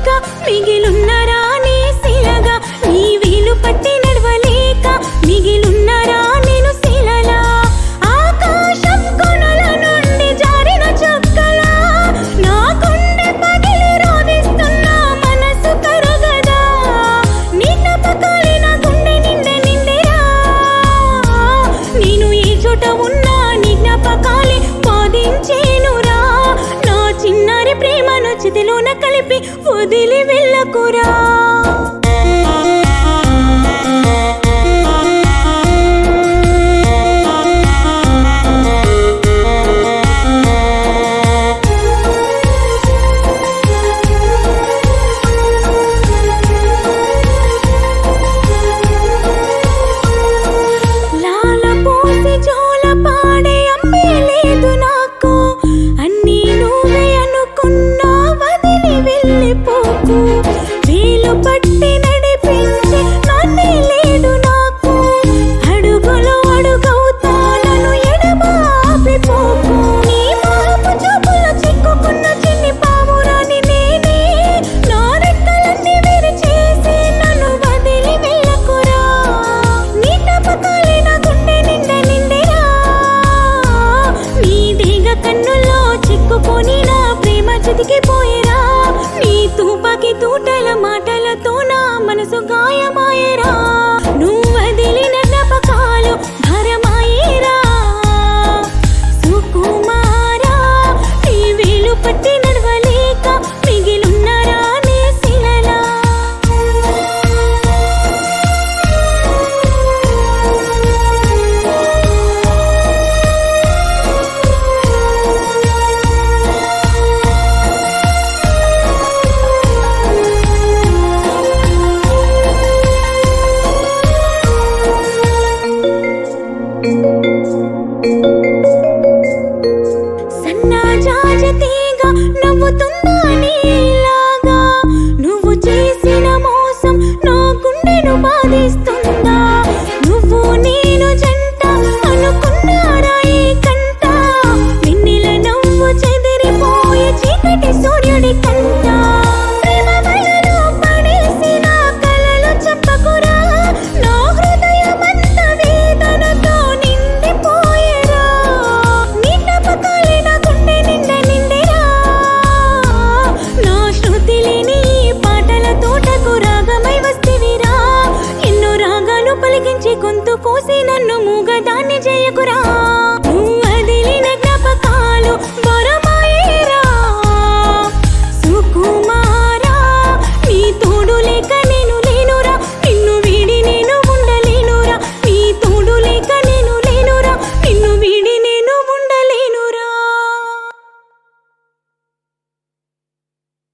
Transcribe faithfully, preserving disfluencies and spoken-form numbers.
నడవలేక మిగిలున్నరా నీ శిలగా నీ వేలు పట్టి నడవలేక మిగిలున్నరా నేను శిలలా ఆకాశం కొనల నుండి జారిన చుక్కలా నా గుండె పగిలి రోదిస్తున్న మనసు కరగదా నీ జ్ఞాపకాలే నా గుండె నిండె నిండెరా నేను ఏ చోట ఉన్నా నీ జ్ఞాపకాలే బాధించేనురా నా చిన్నారి ప్రేమను చితిలోన కలిపి వదిలి వెళ్ళకురా లాల పోసి జోల పాడే అమ్మే లేదు నాకు అన్నీ నువ్వే అనుకున్నా వదిలి వెళ్ళిపోకు వేలు పట్టి నడిపించే నాన్నే లేడు నాకు అడుగులో అడుగవుతా నన్ను ఎడబాపిపోకు నీ మాపు చూపులో చిక్కుకున్న చిన్ని పావురాని నేనే నా రెక్కలన్నీ విరిచేసి నన్ను వదిలి వెళ్ళకురా నీ జ్ఞాపకాలే నా గుండె నిండె నిండెరా నీ దేగ కన్నుల్లో చిక్కుకొని నా ప్రేమ చితికిపోయేరా నీ తూపాకి తూటల మాటలతో నా మనసు గాయమాయేరా నువ్వు వదిలిన జ్ఞాపకాలు భారమాయేరా సుకుమారా నీ వేలు పట్టి నడవలేక మిగిలున్నరా నీ శిలలా సన్నాజాజతీగా నవ్వుతుందా నీలాగా నువ్వు చేసిన మోసం నా గుండెను బాధిస్తుందా నువ్వు నేను జంట అనుకున్నారా ఈ కంట వెన్నెల నవ్వు చెదిరిపోయే చీకటి సూర్యుడి కంట ప్రేమ వలలో పడేసిన కలలు చెప్పకురా నా హృదయమంత వేదనతో నిండిపోయేరా నీ జ్ఞాపకాలే నా గుండె నిండె నిండెరా నా శృతి లేని ఈ పాటల తోటకు రాగమై వస్తేవిరా ఎన్నో రాగాలు పలికించి గొంతు కోసి నన్ను మూగదాన్ని చేయకురా